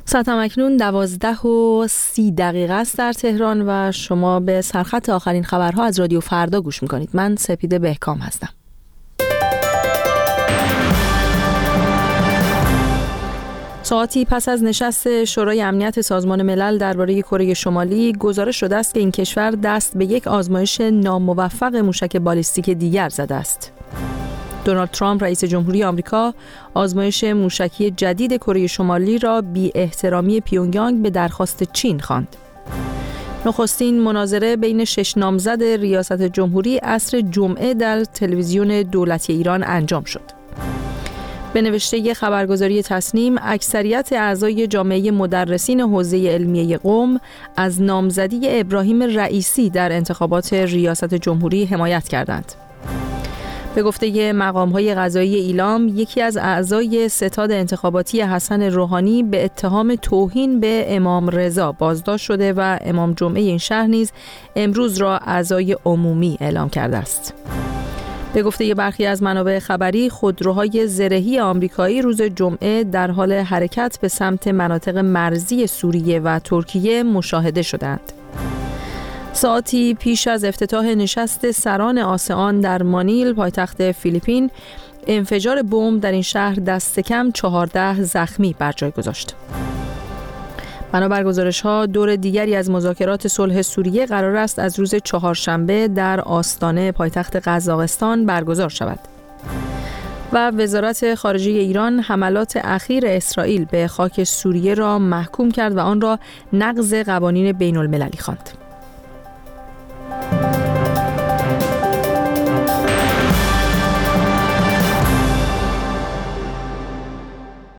ساعت اکنون 12:30 است در تهران و شما به سرخط آخرین خبرها از رادیو فردا گوش میکنید. من سپیده بهکام هستم. ساعتی پس از نشست شورای امنیت سازمان ملل درباره کره شمالی، گزارش شده است که این کشور دست به یک آزمایش ناموفق موشک بالیستیک دیگر زده است. دونالد ترامپ رئیس جمهوری آمریکا آزمایش موشکی جدید کره شمالی را بی احترامی پیونگیانگ به درخواست چین خواند. نخستین مناظره بین 6 نامزد ریاست جمهوری عصر جمعه در تلویزیون دولتی ایران انجام شد. به نوشته خبرگزاری تسنیم، اکثریت اعضای جامعه مدرسین حوزه علمیه قم از نامزدی ابراهیم رئیسی در انتخابات ریاست جمهوری حمایت کردند. به گفته مقام‌های قضایی ایلام، یکی از اعضای ستاد انتخاباتی حسن روحانی به اتهام توهین به امام رضا بازداشت شده و امام جمعه این شهر نیز امروز را اعضای عمومی اعلام کرده است. به گفته برخی از منابع خبری، خودروهای زرهی آمریکایی روز جمعه در حال حرکت به سمت مناطق مرزی سوریه و ترکیه مشاهده شدند. ساعتی پیش از افتتاح نشست سران آسئان در مانیل، پایتخت فیلیپین، انفجار بمب در این شهر دست کم 14 زخمی بر جای گذاشت. بنابر گزارش‌ها، دور دیگری از مذاکرات صلح سوریه قرار است از روز چهارشنبه در آستانه پایتخت قزاقستان برگزار شود. و وزارت خارجه ایران حملات اخیر اسرائیل به خاک سوریه را محکوم کرد و آن را نقض قوانین بین‌المللی خواند.